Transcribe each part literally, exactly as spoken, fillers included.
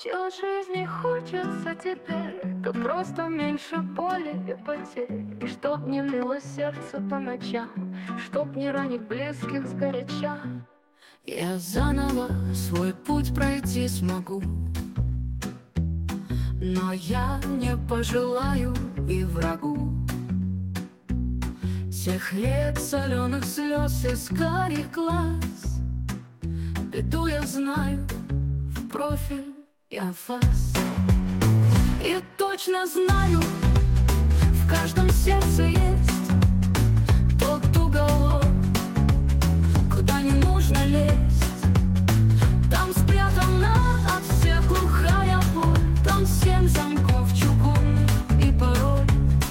Чего жизни хочется теперь, то просто меньше боли и потерь. И чтоб не ныло сердце по ночам, чтоб не ранить близких сгоряча. Я заново свой путь пройти смогу, но я не пожелаю и врагу тех лет соленых слез из карих глаз. Беду я знаю в профиль я фас, и точно знаю, в каждом сердце есть тот уголок, куда не нужно лезть. Там спрятана от всех глухая боль, там семь замков чугунных и пароль.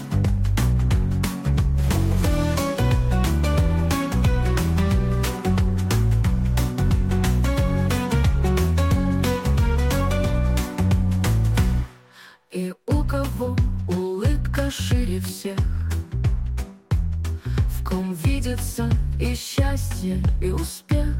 И у кого улыбка шире всех, в ком видится и счастье, и успех,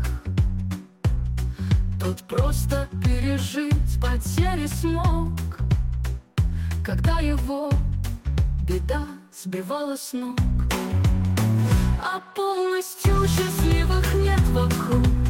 тот просто пережить потери смог, когда его беда сбивала с ног. А полностью счастливых нет вокруг,